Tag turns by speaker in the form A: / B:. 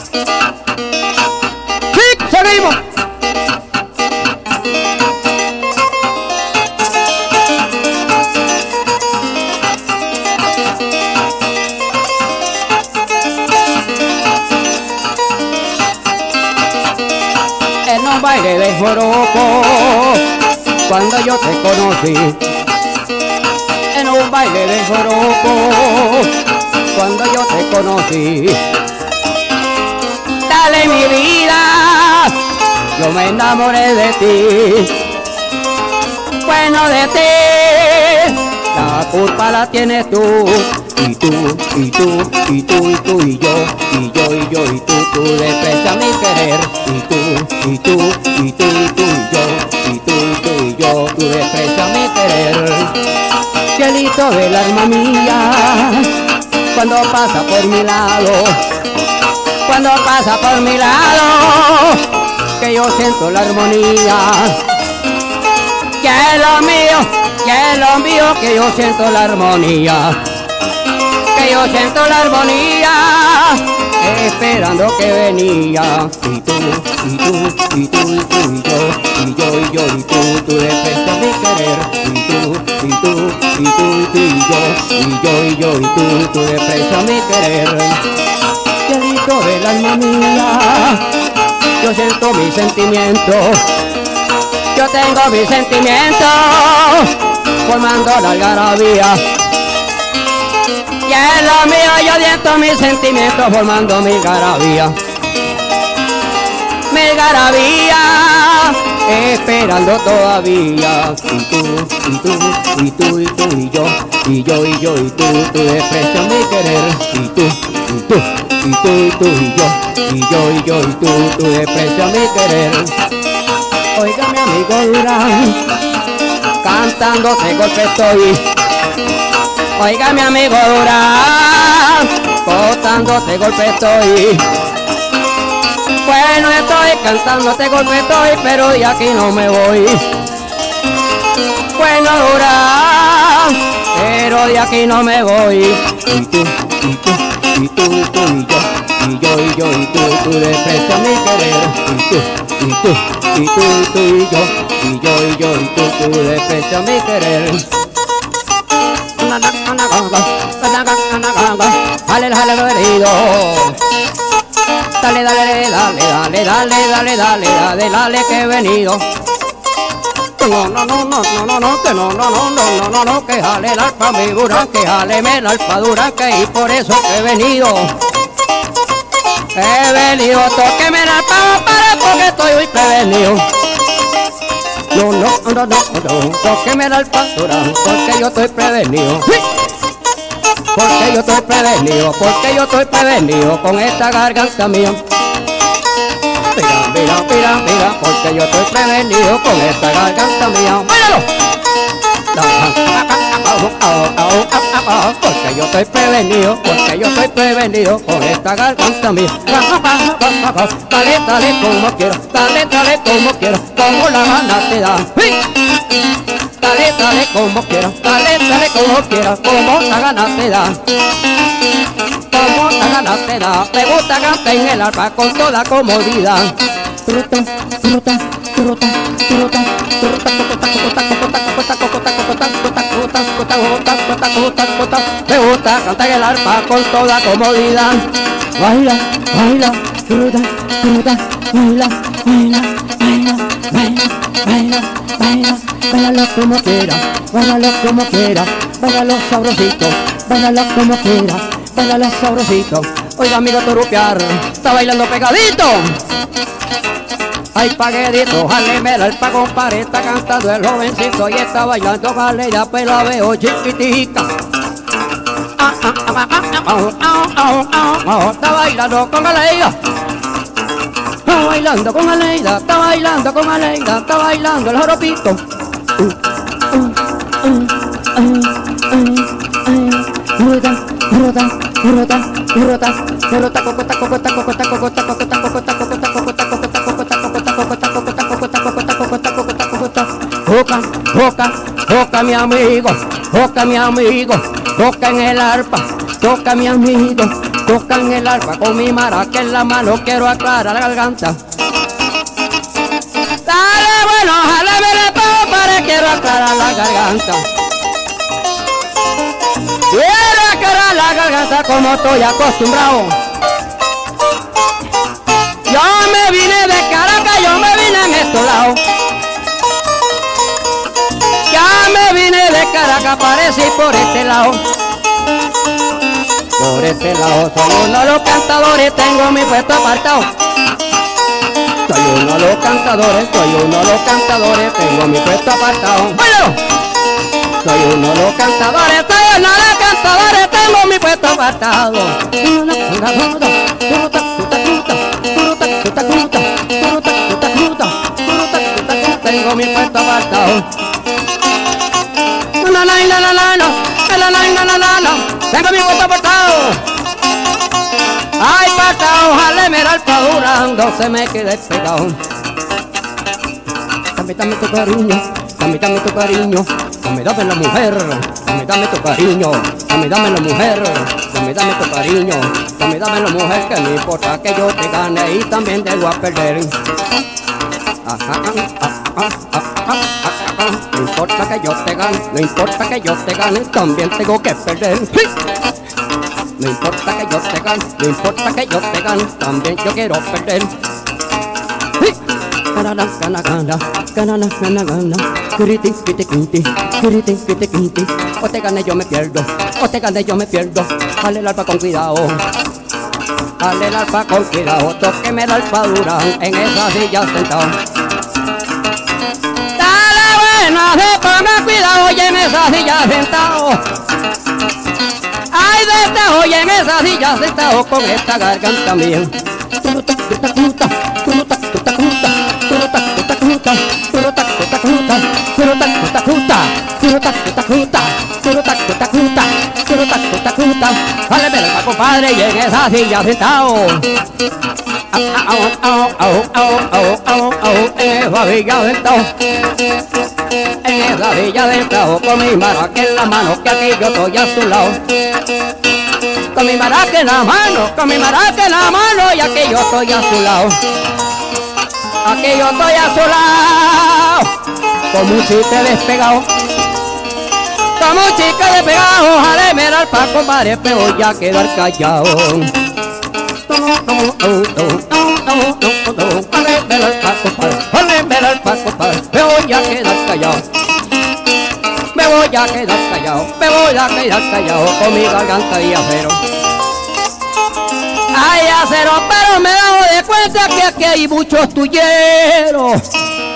A: ¡Sí! ¡Seguimos! En un baile de joropo, cuando yo te conocí. En un baile de joropo, cuando yo te conocí. Dale mi vida, yo me enamoré de ti. Bueno de ti, la culpa la tienes tú. Y tú, y tú, y tú, y tú, y yo, y yo, y yo, y tú desprecias mi querer. Y tú, y tú, y tú, y tú, y yo, y tú, y tú, y yo, tú desprecias mi querer. Cielito del alma mía, cuando pasa por mi lado, cuando pasa por mi lado, que yo siento la armonía. Que es lo mío, que yo siento la armonía. Que yo siento la armonía, esperando que venía. Y tú, y tú, y tú, y tú, y yo, y yo, y yo, y tú desprecias mi querer. Y tú, y tú, y tú, y tú, y yo, y yo, y yo, y tú desprecias mi querer. Cielito del alma mía, yo siento mis sentimientos. Yo tengo mis sentimientos, formando la algarabía. Y es lo mío, yo siento mis sentimientos, formando mi algarabía. Mi algarabía, esperando todavía. Y tú, y tú, y tú, y tú, y yo, y yo, y yo, y tú desprecias mi querer. Y tú, y tú, y tú, y tú, y yo, y yo, y yo, y tú desprecias mi querer. Oiga mi amigo Durán, cantando de golpe estoy. Oiga mi amigo Durán, cantando de golpe estoy. Bueno estoy cantando de golpe estoy, pero de aquí no me voy. Bueno Durán, pero de aquí no me voy. Y tú, y tú, y tú, y tú, y yo, y yo, y yo, y tú desprecias mi querer. Y tú, y tú, y tú, y tú, y yo, y yo, y yo, y tú desprecias mi querer. Dale, dale, querido. Dale, dale, dale, dale, dale, dale, dale, dale, dale, que he venido. No, no, no, no, no, no, no, que no, no, no, no, no, no, no, que jale el alfa mi Durán, que jale el alfa Durán, que y por eso que he venido. He venido, tóqueme el alfa, para porque estoy muy prevenido. No, no, no, no, no, tóqueme el alfa Durán, porque yo estoy prevenido. Porque yo estoy prevenido, porque yo estoy prevenido con esta garganta mía. Mira, mira, mira, mira, porque yo estoy prevenido con esta garganta mía. ¡Báilalo! Porque yo estoy prevenido, porque yo estoy prevenido con esta garganta mía. Dale, dale como quiero, dale, dale como quiero, como la gana te da. Dale, dale como quiero, dale, dale como quiero, como la gana te da. Como la gana te da, me gusta cantar en el arpa con toda comodidad. Truta, truta, truta, truta, me gusta cantar el arpa con toda comodidad. Baila, baila, fruta, fruta, baila, baila, baila, baila, baila, baila, bailalo como quiera, bailalo como quiera, bailalo sabrosito, bailalo como quiera, bailalo sabrosito. Oiga amigo Torupiar, está bailando pegadito. Ay paguedito, jáleme el alpa compadre, está cantando el jovencito y está bailando, jale ya pues la veo chiquitica. Está bailando con Aleida, está bailando con Aleida, está bailando con Aleida, está bailando el joropito. Ruta, ruta, ruta, ruta, ruta, cocota, cocota, cocota, cocota, cocota, cocota, cocota, cocota, cocota, Joca, joca, joca mi amigo, joca mi amigo, toca en el arpa, toca mi amigo, toca monta en el arpa con mi maraca en la mano, quiero aclarar la garganta. Dale, bueno, jálame la para quiero aclarar la garganta. Quiero aclarar la garganta como estoy acostumbrado. Yo me vine de Caracas, yo me vine en estos lados. Ya me vine de Caracas, aparecí por este lado. Por este lado soy uno de los cantadores, tengo mi puesto apartado. Soy uno de los cantadores, tengo mi puesto apartado. ¡Bueno! Soy uno de los cantadores, tengo mi puesto apartado. Tengo mi puesto apartado. Tengo mi puesto apartado. Ay, apartado, jale, mira el padurando, se me quede pegado. Dame tu cariño, dame tu cariño, dame la mujer, dame tu cariño, dame la mujer, dame tu cariño, dame la mujer, que no importa que yo te gane y también te voy a perder. No importa que yo te gane, no importa que yo te gane, también tengo que perder. No importa que yo te gane, no importa que yo te gane, también yo quiero perder. Gana, gana, gana, gana, gana, gana, kiriti, kiti, kiti, kiriti, kiti, kiti. O te gane yo me pierdo, o te gane yo me pierdo. Dale el arpa con cuidado, dale el arpa con cuidado. Tóqueme el arpa dura en esa silla sentado. Dale buena, se ponga cuidado y en esa silla sentado. Ay, de esta hoy en esa silla sentado con esta garganta mía. Vale, pero compadre, y en esa silla sentado. En esa silla sentado. En esa silla sentado con mi maraca en la mano, que aquí yo estoy a su lado. Con mi maraca en la mano, con mi maraca en la mano, y aquí yo estoy a su lado. Aquí yo estoy a su lado, como un chicle despegado. Como un chicle despegado, jale, mira el pa' compadre, pero voy a quedar callado. Jale, mira el pa' compadre, jale, mira el pa' compadre, me voy a quedar callado. Me voy a quedar callado, me voy a quedar callado con mi garganta y acero. Ay, acero, pero me he dado de cuenta que aquí hay muchos tulleros.